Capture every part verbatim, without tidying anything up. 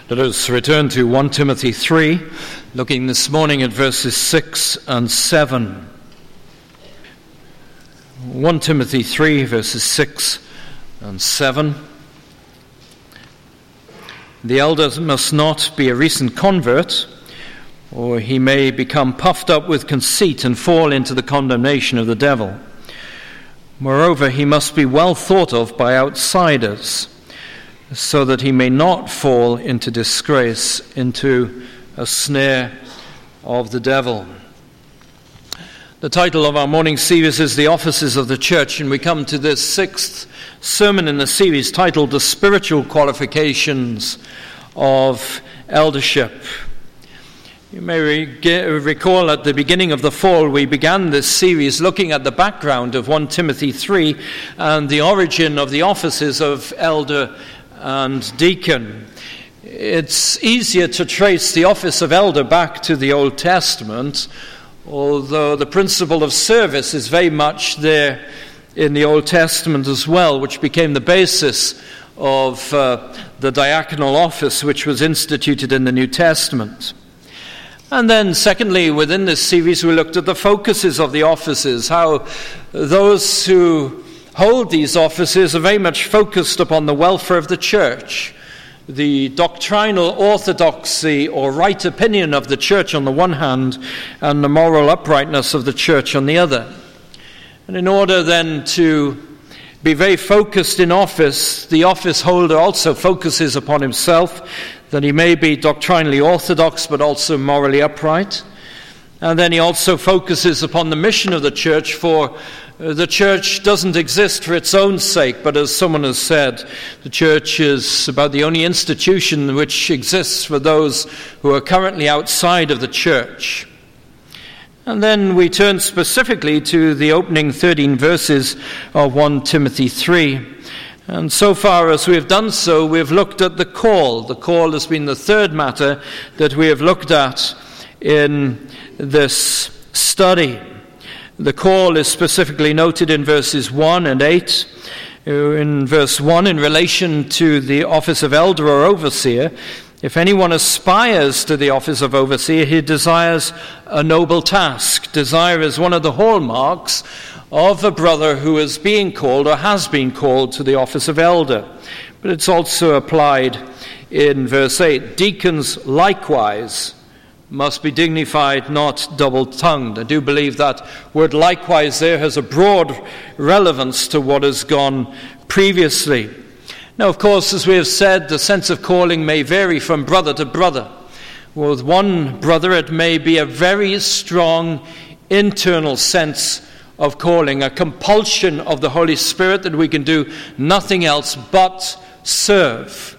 Let us return to First Timothy three, looking this morning at verses six and seven. First Timothy three, verses six and seven. The elder must not be a recent convert, or he may become puffed up with conceit and fall into the condemnation of the devil. Moreover, he must be well thought of by outsiders, so that he may not fall into disgrace, into a snare of the devil. The title of our morning series is The Offices of the Church, and we come to this sixth sermon in the series titled The Spiritual Qualifications of Eldership. You may re- recall at the beginning of the fall we began this series looking at the background of First Timothy three and the origin of the offices of elder and deacon. It's easier to trace the office of elder back to the Old Testament, although the principle of service is very much there in the Old Testament as well, which became the basis of uh, the diaconal office which was instituted in the New Testament. And then secondly, within this series we looked at the focuses of the offices, how those who hold these offices are very much focused upon the welfare of the church, the doctrinal orthodoxy or right opinion of the church on the one hand, and the moral uprightness of the church on the other. And in order then to be very focused in office, the office holder also focuses upon himself, that he may be doctrinally orthodox but also morally upright. And then he also focuses upon the mission of the church, for the church doesn't exist for its own sake, but as someone has said, the church is about the only institution which exists for those who are currently outside of the church. And then we turn specifically to the opening thirteen verses of First Timothy three. And so far as we have done so, we have looked at the call. The call has been the third matter that we have looked at in this study. The call is specifically noted in verses one and eight. In verse one, in relation to the office of elder or overseer, if anyone aspires to the office of overseer, he desires a noble task. Desire is one of the hallmarks of a brother who is being called or has been called to the office of elder. But it's also applied in verse eight. Deacons likewise must be dignified, not double-tongued. I do believe that word likewise there has a broad relevance to what has gone previously. Now, of course, as we have said, the sense of calling may vary from brother to brother. With one brother, it may be a very strong internal sense of calling, a compulsion of the Holy Spirit that we can do nothing else but serve.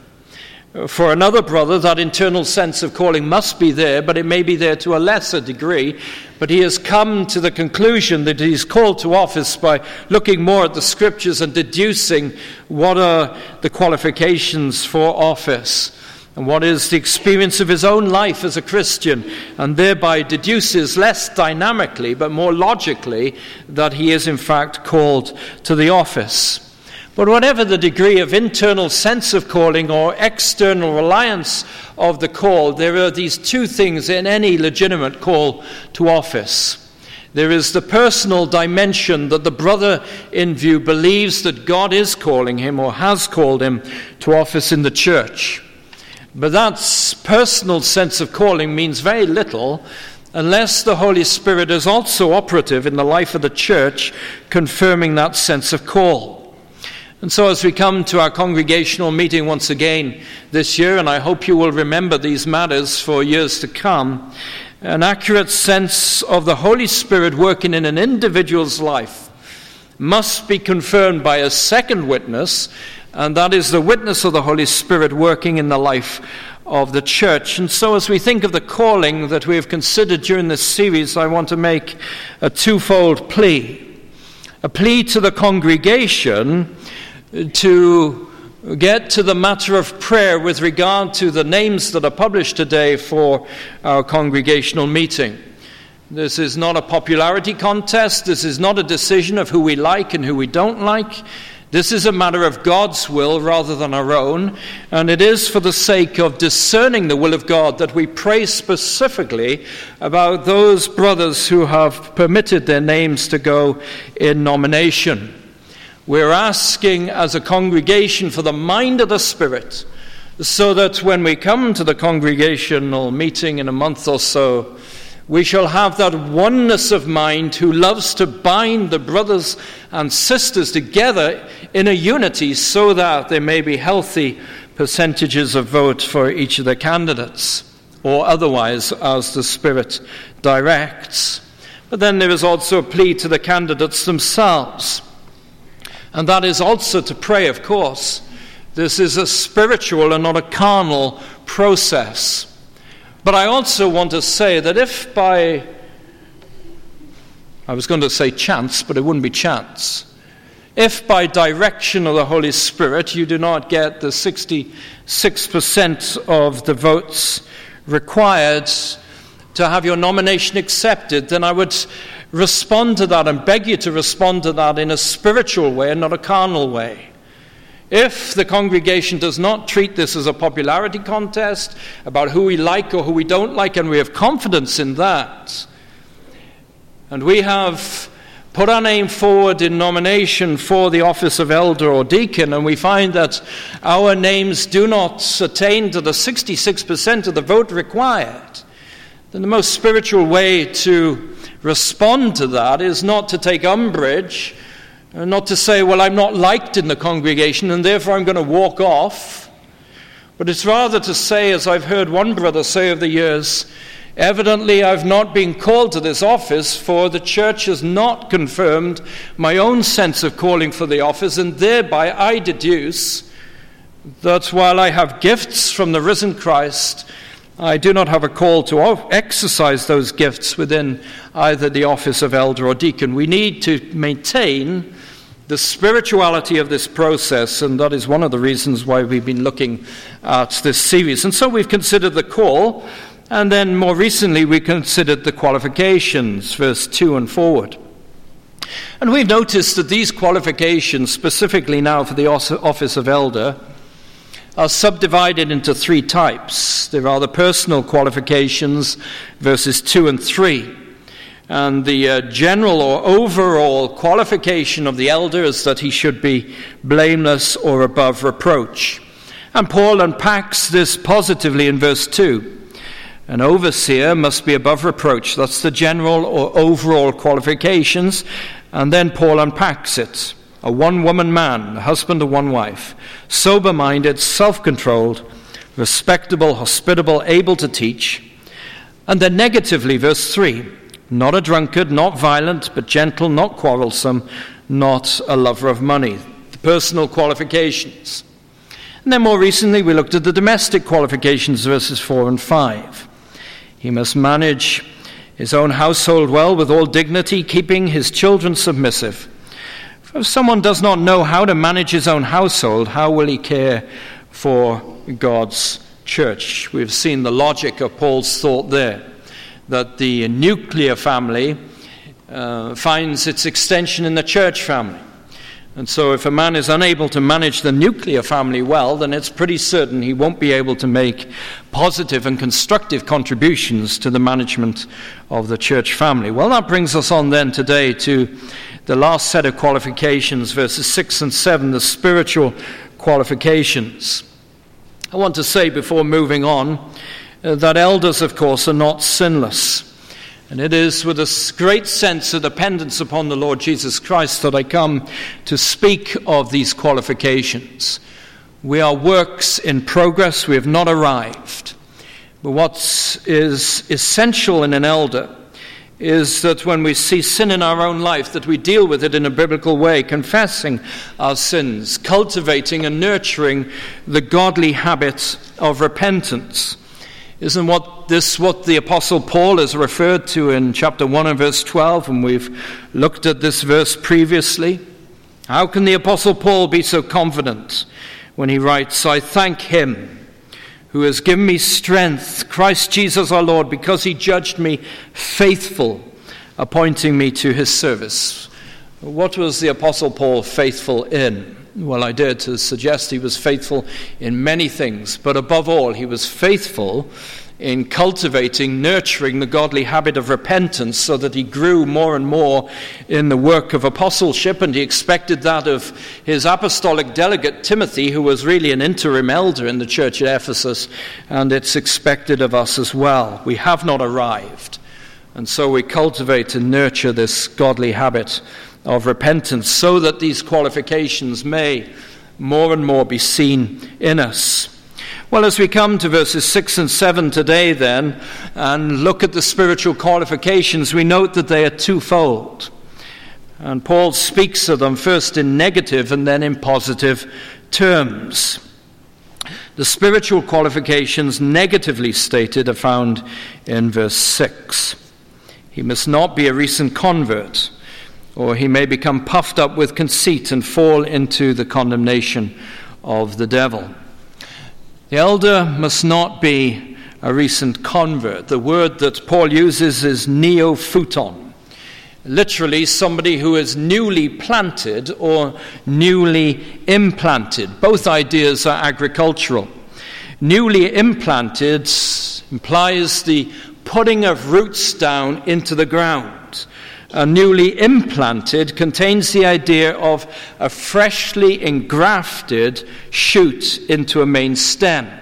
For another brother, that internal sense of calling must be there, but it may be there to a lesser degree. But he has come to the conclusion that he's called to office by looking more at the Scriptures and deducing what are the qualifications for office and what is the experience of his own life as a Christian, and thereby deduces less dynamically but more logically that he is in fact called to the office. But whatever the degree of internal sense of calling or external reliance of the call, there are these two things in any legitimate call to office. There is the personal dimension that the brother in view believes that God is calling him or has called him to office in the church. But that personal sense of calling means very little unless the Holy Spirit is also operative in the life of the church, confirming that sense of call. And so as we come to our congregational meeting once again this year, and I hope you will remember these matters for years to come, an accurate sense of the Holy Spirit working in an individual's life must be confirmed by a second witness, and that is the witness of the Holy Spirit working in the life of the church. And so as we think of the calling that we have considered during this series, I want to make a twofold plea. A plea to the congregation to get to the matter of prayer with regard to the names that are published today for our congregational meeting. This is not a popularity contest. This is not a decision of who we like and who we don't like. This is a matter of God's will rather than our own, and it is for the sake of discerning the will of God that we pray specifically about those brothers who have permitted their names to go in nomination. We're asking as a congregation for the mind of the Spirit, so that when we come to the congregational meeting in a month or so, we shall have that oneness of mind who loves to bind the brothers and sisters together in a unity so that there may be healthy percentages of vote for each of the candidates, or otherwise as the Spirit directs. But then there is also a plea to the candidates themselves. And that is also to pray, of course. This is a spiritual and not a carnal process. But I also want to say that if by, I was going to say chance, but it wouldn't be chance. If by direction of the Holy Spirit you do not get the sixty-six percent of the votes required to have your nomination accepted, then I would respond to that and beg you to respond to that in a spiritual way and not a carnal way. If the congregation does not treat this as a popularity contest about who we like or who we don't like, and we have confidence in that, and we have put our name forward in nomination for the office of elder or deacon, and we find that our names do not attain to the sixty-six percent of the vote required, then the most spiritual way to respond to that is not to take umbrage, not to say, well, I'm not liked in the congregation and therefore I'm going to walk off. But it's rather to say, as I've heard one brother say over the years, evidently I've not been called to this office, for the church has not confirmed my own sense of calling for the office, and thereby I deduce that while I have gifts from the risen Christ, I do not have a call to exercise those gifts within either the office of elder or deacon. We need to maintain the spirituality of this process, and that is one of the reasons why we've been looking at this series. And so we've considered the call, and then more recently we considered the qualifications, verse two and forward. And we've noticed that these qualifications, specifically now for the office of elder, are subdivided into three types. There are the personal qualifications, verses two and three. And the uh, general or overall qualification of the elder is that he should be blameless or above reproach. And Paul unpacks this positively in verse two. An overseer must be above reproach. That's the general or overall qualifications. And then Paul unpacks it. A one-woman man, a husband of one wife, sober-minded, self-controlled, respectable, hospitable, able to teach. And then negatively, verse three, not a drunkard, not violent, but gentle, not quarrelsome, not a lover of money. The personal qualifications. And then more recently, we looked at the domestic qualifications, verses four and five. He must manage his own household well with all dignity, keeping his children submissive. If someone does not know how to manage his own household, how will he care for God's church? We've seen the logic of Paul's thought there, that the nuclear family uh, finds its extension in the church family. And so if a man is unable to manage the nuclear family well, then it's pretty certain he won't be able to make positive and constructive contributions to the management of the church family. Well, that brings us on then today to the last set of qualifications, verses six and seven, the spiritual qualifications. I want to say before moving on uh, that elders, of course, are not sinless. And it is with a great sense of dependence upon the Lord Jesus Christ that I come to speak of these qualifications. We are works in progress. We have not arrived. But what is essential in an elder is that when we see sin in our own life, that we deal with it in a biblical way, confessing our sins, cultivating and nurturing the godly habit of repentance. Isn't what this what the Apostle Paul has referred to in chapter one and verse twelve, and we've looked at this verse previously? How can the Apostle Paul be so confident when he writes, I thank him who has given me strength, Christ Jesus our Lord, because he judged me faithful, appointing me to his service. What was the Apostle Paul faithful in? Well, I dare to suggest he was faithful in many things, but above all, he was faithful in cultivating, nurturing the godly habit of repentance so that he grew more and more in the work of apostleship, and he expected that of his apostolic delegate Timothy, who was really an interim elder in the church at Ephesus, and it's expected of us as well. We have not arrived, and so we cultivate and nurture this godly habit of repentance so that these qualifications may more and more be seen in us. Well, as we come to verses six and seven today then, and look at the spiritual qualifications, we note that they are twofold. And Paul speaks of them first in negative and then in positive terms. The spiritual qualifications negatively stated are found in verse six. He must not be a recent convert, or he may become puffed up with conceit and fall into the condemnation of the devil. The elder must not be a recent convert. The word that Paul uses is neophyton, literally somebody who is newly planted or newly implanted. Both ideas are agricultural. Newly implanted implies the putting of roots down into the ground. A newly implanted contains the idea of a freshly engrafted shoot into a main stem.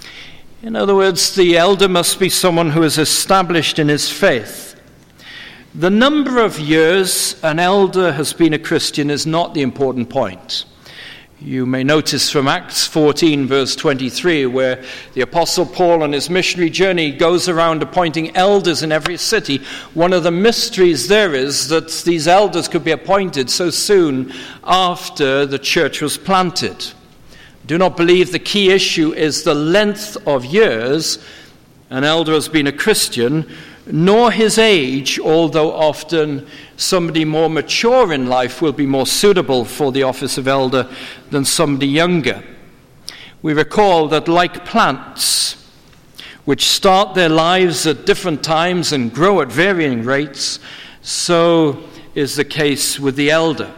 In other words, the elder must be someone who is established in his faith. The number of years an elder has been a Christian is not the important point. You may notice from Acts fourteen, verse twenty-three, where the Apostle Paul on his missionary journey goes around appointing elders in every city. One of the mysteries there is that these elders could be appointed so soon after the church was planted. I do not believe the key issue is the length of years an elder has been a Christian, nor his age, although often somebody more mature in life will be more suitable for the office of elder than somebody younger. We recall that like plants, which start their lives at different times and grow at varying rates, so is the case with the elder.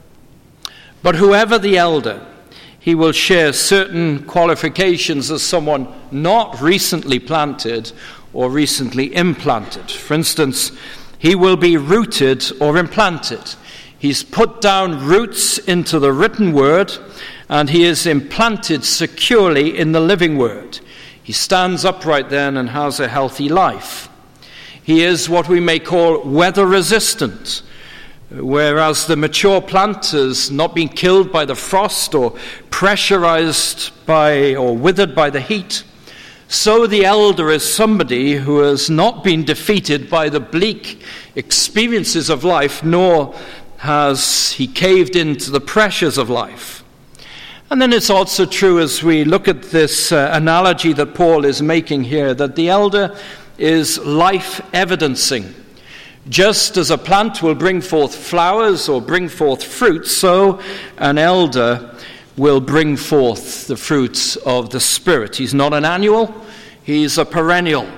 But whoever the elder, he will share certain qualifications as someone not recently planted or recently implanted. For instance, he will be rooted or implanted. He's put down roots into the written word, and he is implanted securely in the living word. He stands upright then and has a healthy life. He is what we may call weather resistant, whereas the mature plant has not been killed by the frost or pressurized by or withered by the heat. So the elder is somebody who has not been defeated by the bleak experiences of life, nor has he caved into the pressures of life. And then it's also true, as we look at this uh, analogy that Paul is making here, that the elder is life evidencing. Just as a plant will bring forth flowers or bring forth fruit, so an elder will bring forth the fruits of the Spirit. He's not an annual, he's a perennial.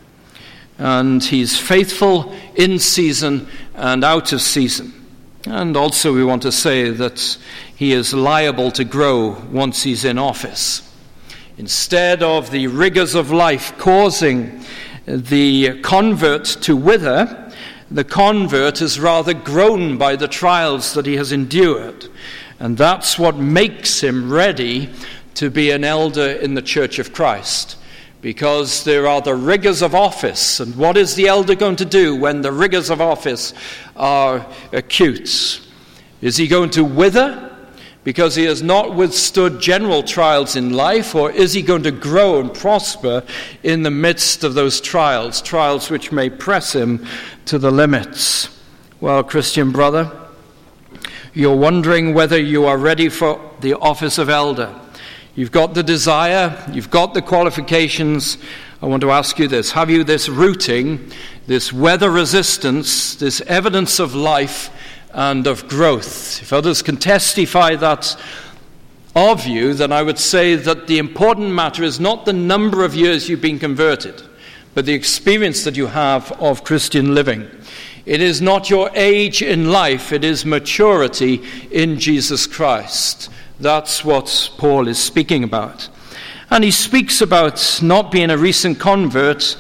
And he's faithful in season and out of season. And also we want to say that he is liable to grow once he's in office. Instead of the rigors of life causing the convert to wither, the convert is rather grown by the trials that he has endured. And that's what makes him ready to be an elder in the Church of Christ. Because there are the rigors of office. And what is the elder going to do when the rigors of office are acute? Is he going to wither because he has not withstood general trials in life? Or is he going to grow and prosper in the midst of those trials? Trials which may press him to the limits. Well, Christian brother, you're wondering whether you are ready for the office of elder. You've got the desire, you've got the qualifications. I want to ask you this. Have you this rooting, this weather resistance, this evidence of life and of growth? If others can testify that of you, then I would say that the important matter is not the number of years you've been converted, but the experience that you have of Christian living. It is not your age in life, it is maturity in Jesus Christ. That's what Paul is speaking about. And he speaks about not being a recent convert,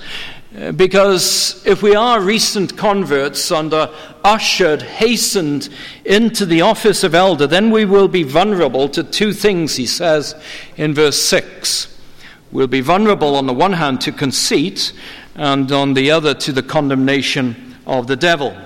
because if we are recent converts and are ushered, hastened into the office of elder, then we will be vulnerable to two things, he says in verse six. We'll be vulnerable on the one hand to conceit, and on the other to the condemnation of the devil.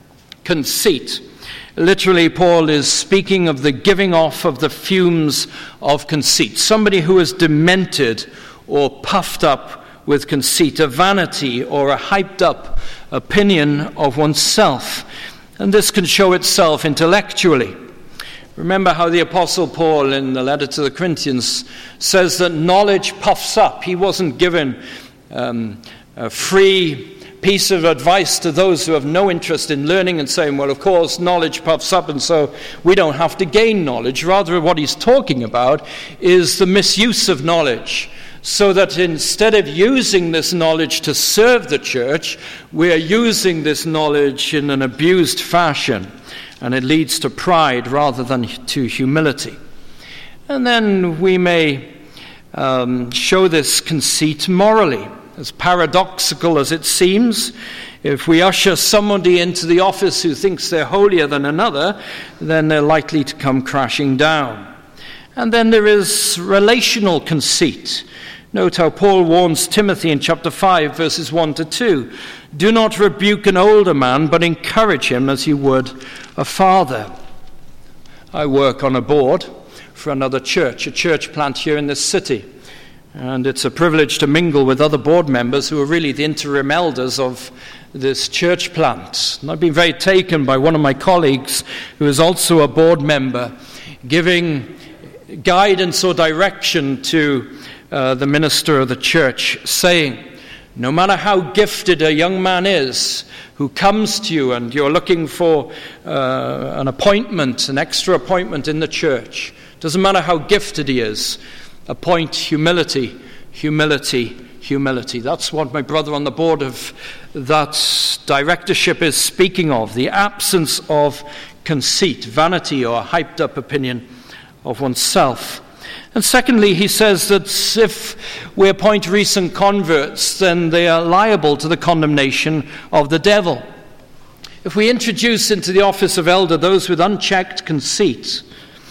Conceit. Literally, Paul is speaking of the giving off of the fumes of conceit. Somebody who is demented or puffed up with conceit, a vanity or a hyped up opinion of oneself. And this can show itself intellectually. Remember how the Apostle Paul in the letter to the Corinthians says that knowledge puffs up. He wasn't given um, a free piece of advice to those who have no interest in learning and saying, well, of course, knowledge puffs up and so we don't have to gain knowledge. Rather, what he's talking about is the misuse of knowledge, so that instead of using this knowledge to serve the church, we are using this knowledge in an abused fashion, and it leads to pride rather than to humility. And then we may um, show this conceit morally. As paradoxical as it seems, if we usher somebody into the office who thinks they're holier than another, then they're likely to come crashing down. And then there is relational conceit. Note how Paul warns Timothy in chapter five, verses one to two. Do not rebuke an older man, but encourage him as you would a father. I work on a board for another church, a church plant here in this city. And it's a privilege to mingle with other board members who are really the interim elders of this church plant. And I've been very taken by one of my colleagues, who is also a board member, giving guidance or direction to uh, the minister of the church, saying, no matter how gifted a young man is who comes to you and you're looking for uh, an appointment, an extra appointment in the church, doesn't matter how gifted he is, appoint humility, humility, humility. That's what my brother on the board of that directorship is speaking of, the absence of conceit, vanity, or a hyped up opinion of oneself. And secondly, he says that if we appoint recent converts, then they are liable to the condemnation of the devil. If we introduce into the office of elder those with unchecked conceit,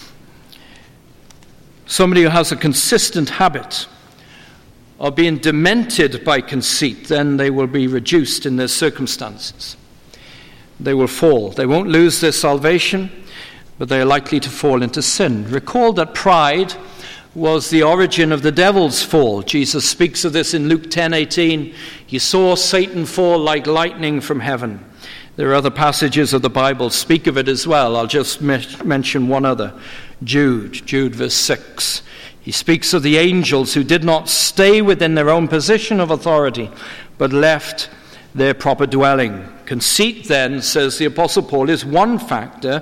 somebody who has a consistent habit of being demented by conceit, then they will be reduced in their circumstances. They will fall. They won't lose their salvation, but they are likely to fall into sin. Recall that pride was the origin of the devil's fall. Jesus speaks of this in Luke ten eighteen. He saw Satan fall like lightning from heaven. There are other passages of the Bible speak of it as well. I'll just me- mention one other. Jude, Jude verse six. He speaks of the angels who did not stay within their own position of authority, but left their proper dwelling. Conceit, then, says the Apostle Paul, is one factor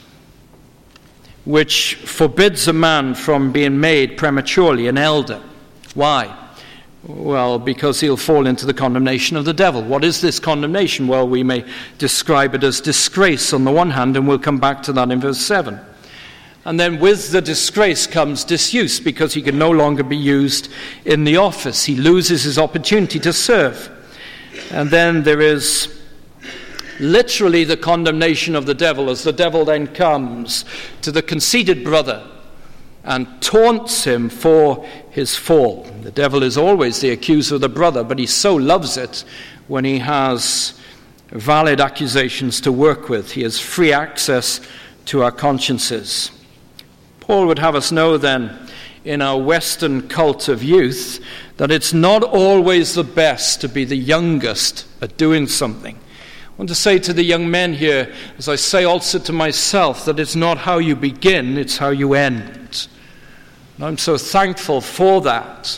which forbids a man from being made prematurely an elder. Why? Well, because he'll fall into the condemnation of the devil. What is this condemnation? Well, we may describe it as disgrace on the one hand, and we'll come back to that in verse seven. And then with the disgrace comes disuse, because he can no longer be used in the office. He loses his opportunity to serve. And then there is literally the condemnation of the devil, as the devil then comes to the conceited brother and taunts him for his fall. The devil is always the accuser of the brother, but he so loves it when he has valid accusations to work with. He has free access to our consciences. Paul would have us know then, in our Western cult of youth, that it's not always the best to be the youngest at doing something. I want to say to the young men here, as I say also to myself, that it's not how you begin, it's how you end. And I'm so thankful for that,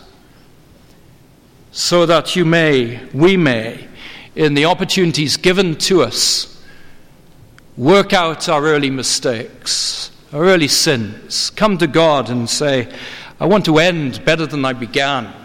so that you may, we may, in the opportunities given to us, work out our early mistakes, our early sins, come to God and say, I want to end better than I began. I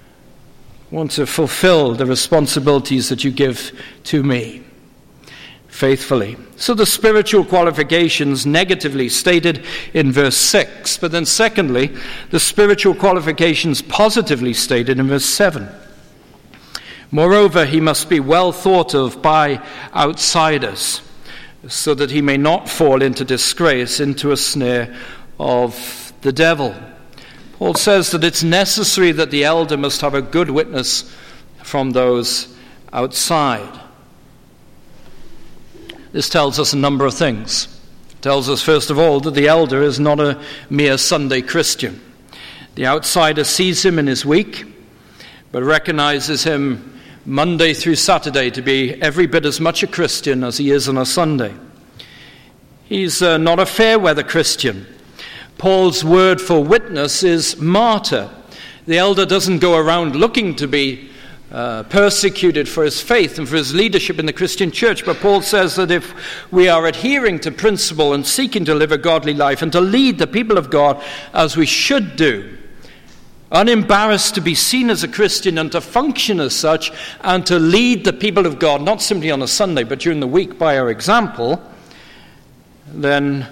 want to fulfill the responsibilities that you give to me. faithfully. So the spiritual qualifications negatively stated in verse six, but then secondly, the spiritual qualifications positively stated in verse seven. Moreover, he must be well thought of by outsiders, so that he may not fall into disgrace, into a snare of the devil. Paul says that it's necessary that the elder must have a good witness from those outside. This tells us a number of things. It tells us, first of all, that the elder is not a mere Sunday Christian. The outsider sees him in his week, but recognizes him Monday through Saturday to be every bit as much a Christian as he is on a Sunday. He's uh, not a fair-weather Christian. Paul's word for witness is martyr. The elder doesn't go around looking to be uh, persecuted for his faith and for his leadership in the Christian church, but Paul says that if we are adhering to principle and seeking to live a godly life and to lead the people of God as we should do, unembarrassed to be seen as a Christian and to function as such and to lead the people of God, not simply on a Sunday but during the week by our example, then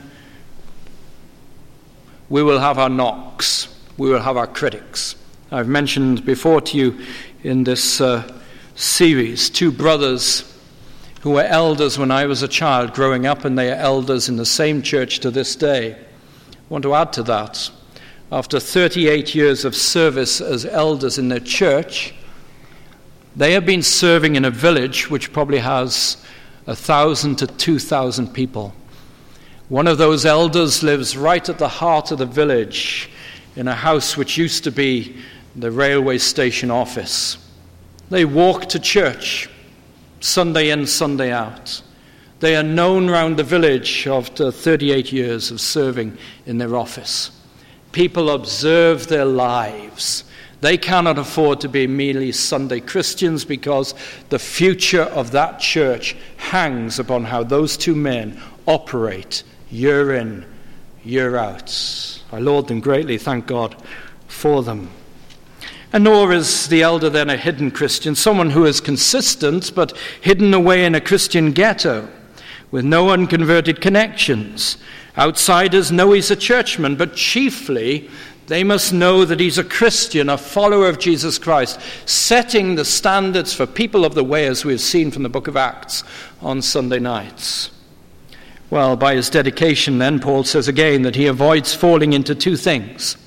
we will have our knocks, we will have our critics. I've mentioned before to you in this uh, series two brothers who were elders when I was a child growing up, and they are elders in the same church to this day. I want to add to that. After thirty-eight years of service as elders in their church, they have been serving in a village which probably has a thousand to two thousand people. One of those elders lives right at the heart of the village in a house which used to be the railway station office. They walk to church Sunday in, Sunday out. They are known round the village after thirty-eight years of serving in their office. People observe their lives. They cannot afford to be merely Sunday Christians because the future of that church hangs upon how those two men operate year in, year out. I laud them greatly, thank God for them. And nor is the elder then a hidden Christian, someone who is consistent but hidden away in a Christian ghetto with no unconverted connections. Outsiders know he's a churchman, but chiefly they must know that he's a Christian, a follower of Jesus Christ, setting the standards for people of the way, as we have seen from the book of Acts on Sunday nights. Well, by his dedication then, Paul says again that he avoids falling into two things: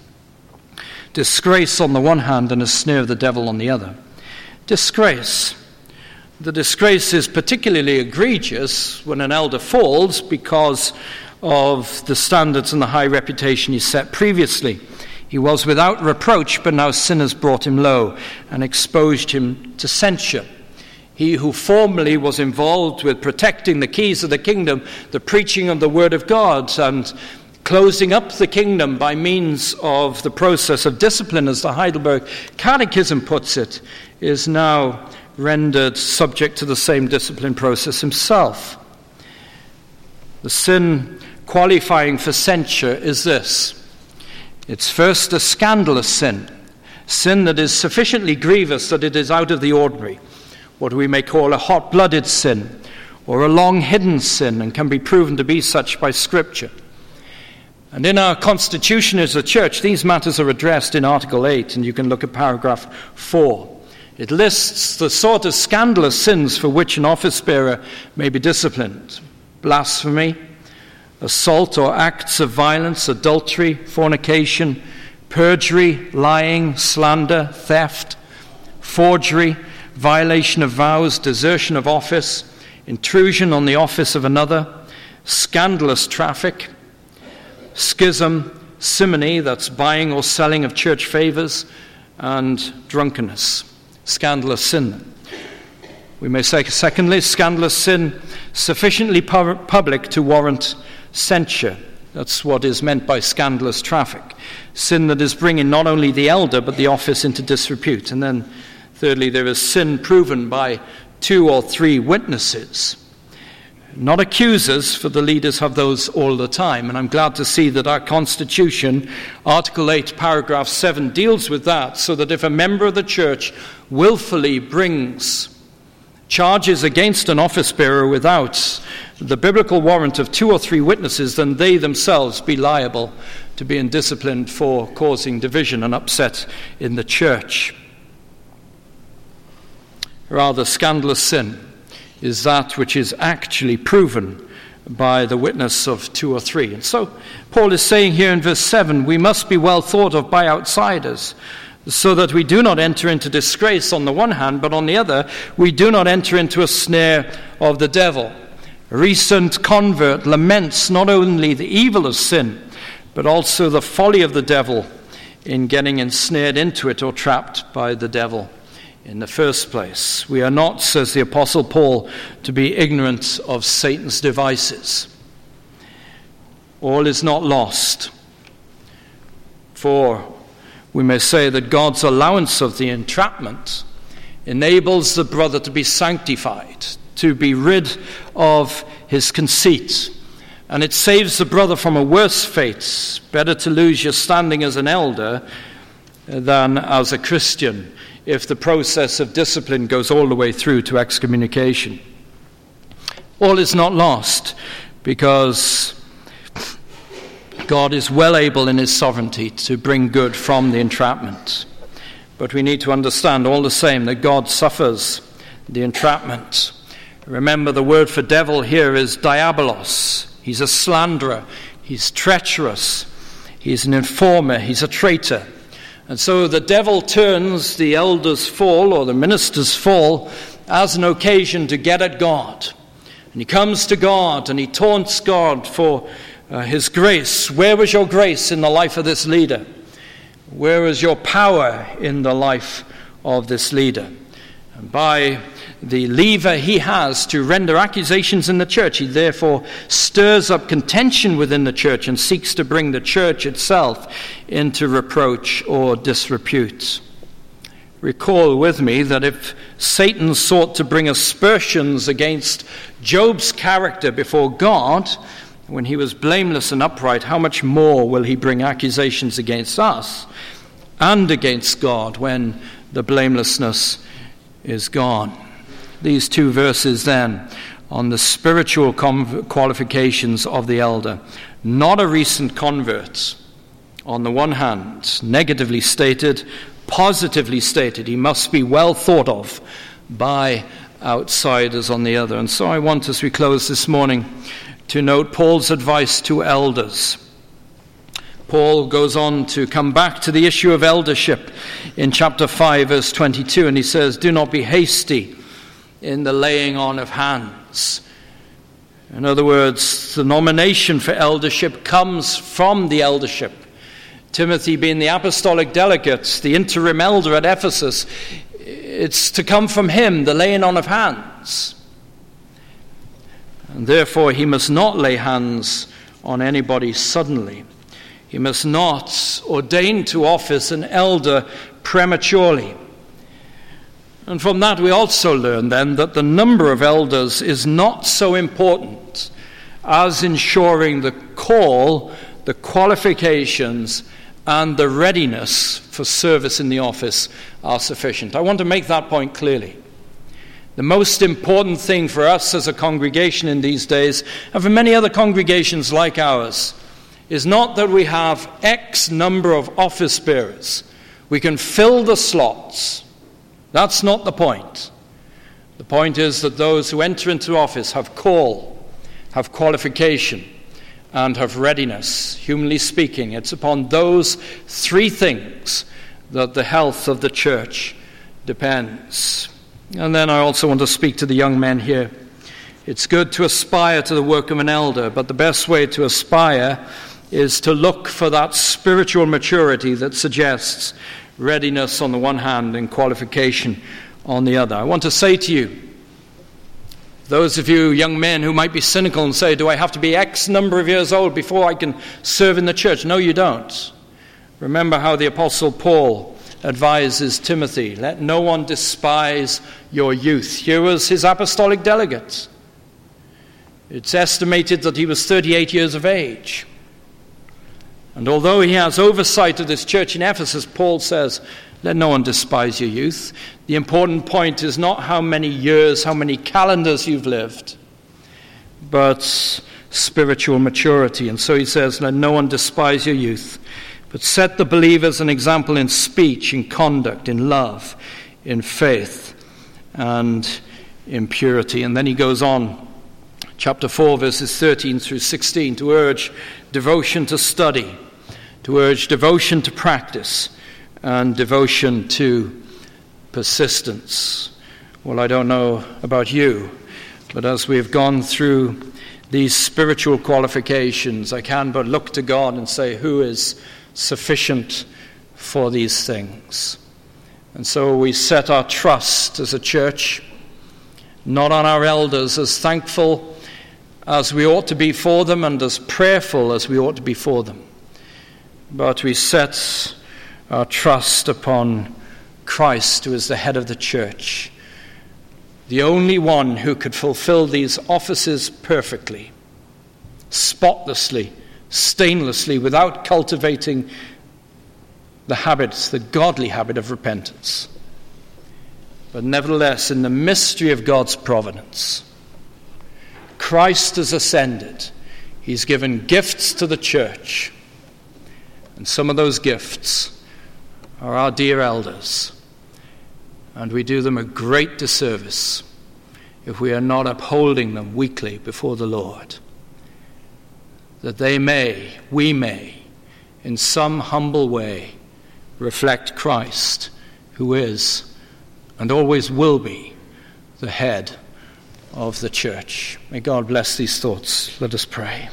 disgrace on the one hand and a snare of the devil on the other. Disgrace. The disgrace is particularly egregious when an elder falls because of the standards and the high reputation he set previously. He was without reproach, but now sin has brought him low and exposed him to censure. He who formerly was involved with protecting the keys of the kingdom, the preaching of the word of God, and closing up the kingdom by means of the process of discipline, as the Heidelberg Catechism puts it, is now rendered subject to the same discipline process himself. The sin qualifying for censure is this: it's first a scandalous sin, sin that is sufficiently grievous that it is out of the ordinary, what we may call a hot-blooded sin, or a long-hidden sin, and can be proven to be such by Scripture. And in our constitution as a church, these matters are addressed in Article eight, and you can look at paragraph four. It lists the sort of scandalous sins for which an office-bearer may be disciplined: blasphemy, assault or acts of violence, adultery, fornication, perjury, lying, slander, theft, forgery, violation of vows, desertion of office, intrusion on the office of another, scandalous traffic, schism, simony, that's buying or selling of church favors, and drunkenness. Scandalous sin. We may say, secondly, scandalous sin sufficiently pu- public to warrant censure. That's what is meant by scandalous traffic. Sin that is bringing not only the elder but the office into disrepute. And then thirdly, there is sin proven by two or three witnesses. Not accusers, for the leaders have those all the time. And I'm glad to see that our Constitution, Article eight, paragraph seven, deals with that, so that if a member of the church willfully brings charges against an office bearer without the biblical warrant of two or three witnesses, then they themselves be liable to being disciplined for causing division and upset in the church. Rather, scandalous sin is that which is actually proven by the witness of two or three. And so Paul is saying here in verse seven, we must be well thought of by outsiders, so that we do not enter into disgrace on the one hand, but on the other, we do not enter into a snare of the devil. A recent convert laments not only the evil of sin, but also the folly of the devil in getting ensnared into it or trapped by the devil in the first place. We are not, says the Apostle Paul, to be ignorant of Satan's devices. All is not lost, for we may say that God's allowance of the entrapment enables the brother to be sanctified, to be rid of his conceit, and it saves the brother from a worse fate. Better to lose your standing as an elder than as a Christian if the process of discipline goes all the way through to excommunication. All is not lost, because God is well able in his sovereignty to bring good from the entrapment. But we need to understand all the same that God suffers the entrapment. Remember, the word for devil here is diabolos. He's a slanderer. He's treacherous. He's an informer. He's a traitor. And so the devil turns the elder's fall or the minister's fall as an occasion to get at God. And he comes to God and he taunts God for uh, his grace. Where was your grace in the life of this leader? Where is your power in the life of this leader? And by the lever he has to render accusations in the church, he therefore stirs up contention within the church and seeks to bring the church itself into reproach or disrepute. Recall with me that if Satan sought to bring aspersions against Job's character before God when he was blameless and upright, how much more will he bring accusations against us and against God when the blamelessness is gone? These two verses then on the spiritual qualifications of the elder. Not a recent convert on the one hand, negatively stated, positively stated. He must be well thought of by outsiders on the other. And so I want, as we close this morning, to note Paul's advice to elders. Paul goes on to come back to the issue of eldership in chapter five, verse twenty-two, and he says, do not be hasty in the laying on of hands. In other words, the nomination for eldership comes from the eldership. Timothy being the apostolic delegate, the interim elder at Ephesus, it's to come from him, the laying on of hands. And therefore he must not lay hands on anybody suddenly. He must not ordain to office an elder prematurely. And from that we also learn then that the number of elders is not so important as ensuring the call, the qualifications, and the readiness for service in the office are sufficient. I want to make that point clearly. The most important thing for us as a congregation in these days, and for many other congregations like ours, is not that we have X number of office bearers. We can fill the slots. That's not the point. The point is that those who enter into office have call, have qualification, and have readiness. Humanly speaking, it's upon those three things that the health of the church depends. And then I also want to speak to the young men here. It's good to aspire to the work of an elder, but the best way to aspire is to look for that spiritual maturity that suggests readiness on the one hand and qualification on the other. I want to say to you, those of you young men who might be cynical and say, do I have to be X number of years old before I can serve in the church? No, you don't. Remember how the Apostle Paul advises Timothy, let no one despise your youth. Here was his apostolic delegate. It's estimated that he was thirty-eight years of age. And although he has oversight of this church in Ephesus, Paul says, Let no one despise your youth. The important point is not how many years, how many calendars you've lived, but spiritual maturity. And so he says, let no one despise your youth, but set the believers an example in speech, in conduct, in love, in faith, and in purity. And then he goes on, chapter four, verses thirteen through sixteen, to urge devotion to study, to urge devotion to practice, and devotion to persistence. Well, I don't know about you, but as we've gone through these spiritual qualifications, I can but look to God and say, who is sufficient for these things? And so we set our trust as a church, not on our elders, as thankful as we ought to be for them and as prayerful as we ought to be for them, but we set our trust upon Christ, who is the head of the church, the only one who could fulfill these offices perfectly, spotlessly, stainlessly, without cultivating the habits, the godly habit of repentance. But nevertheless, in the mystery of God's providence, Christ has ascended. He's given gifts to the church. And some of those gifts are our dear elders. And we do them a great disservice if we are not upholding them weekly before the Lord, that they may, we may, in some humble way, reflect Christ, who is and always will be the head of the church. May God bless these thoughts. Let us pray.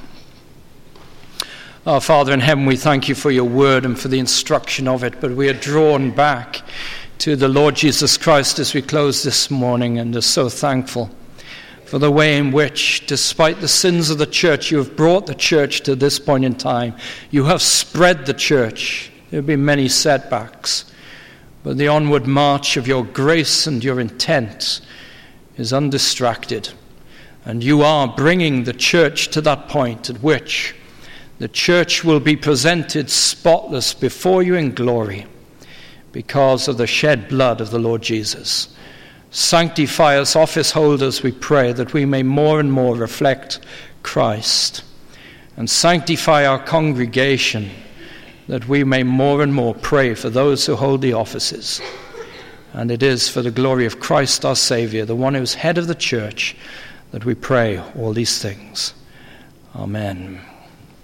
Our Father in heaven, we thank you for your word and for the instruction of it, but we are drawn back to the Lord Jesus Christ as we close this morning, and are so thankful for the way in which, despite the sins of the church, you have brought the church to this point in time. You have spread the church. There have been many setbacks, but the onward march of your grace and your intent is undistracted. And you are bringing the church to that point at which the church will be presented spotless before you in glory because of the shed blood of the Lord Jesus. Sanctify us, office holders, we pray, that we may more and more reflect Christ. And sanctify our congregation, that we may more and more pray for those who hold the offices. And it is for the glory of Christ our Saviour, the one who is head of the church, that we pray all these things. Amen.